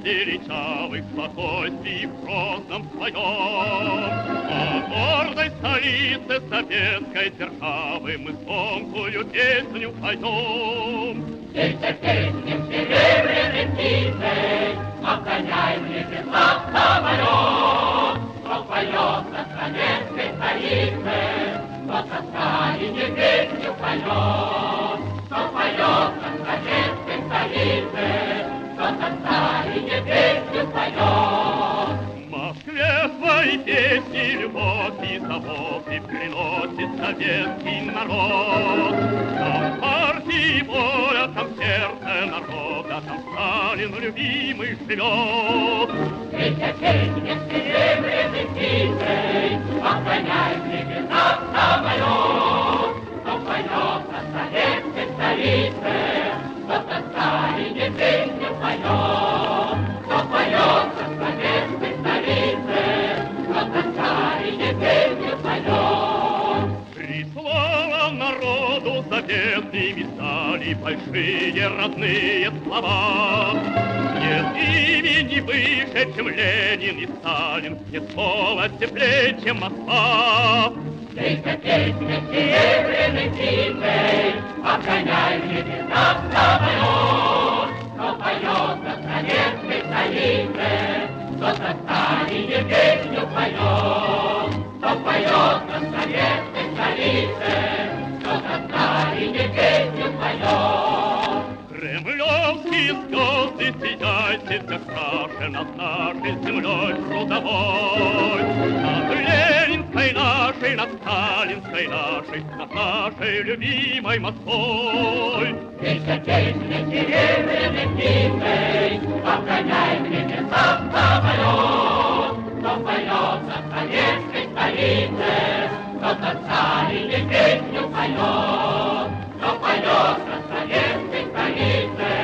величавый в спокойствии в грозном своем. О гордой столице советской державы мы звонкую песню поем. Пейте песню серебряной птицей, охраняем небеса самолет. Кто поет на советской столице, тот со Сталине песню поет. Кто поет на советской столице, тот со Сталине песню поет. В Москве свои песни, любовь и заботы приносит советский народ. Там партии воля, там сердце народа, там Сталин любимый живет. Пейте песню серебряной птицей, охраняем небеса самолет. Кто поет на советской столице, тот на Сталине песню поет. Кто поет на советской столице, тот на Сталине песню поет. Прислала народу заветными стали большие родные слова. Нет имени выше, чем Ленин и Сталин, нет слова теплее, чем Москва. Пейте песню серебряной птицей, охраняем небеса самолет. Кто поет на советской столице, тот на Сталине песню поет. Кто поет на советской столице, тот на Сталине песню поет. Кремлевские звезды сияйте, как краше над нашей землей трудовой. Над Ленинской нашей, над Сталинской нашей, над нашей любимой Москвой. Пейте песню серебряной птицей, охраняем небеса самолет. Кто поет на советской столице, тот на Сталине песню поет. Кто поет на советской столице,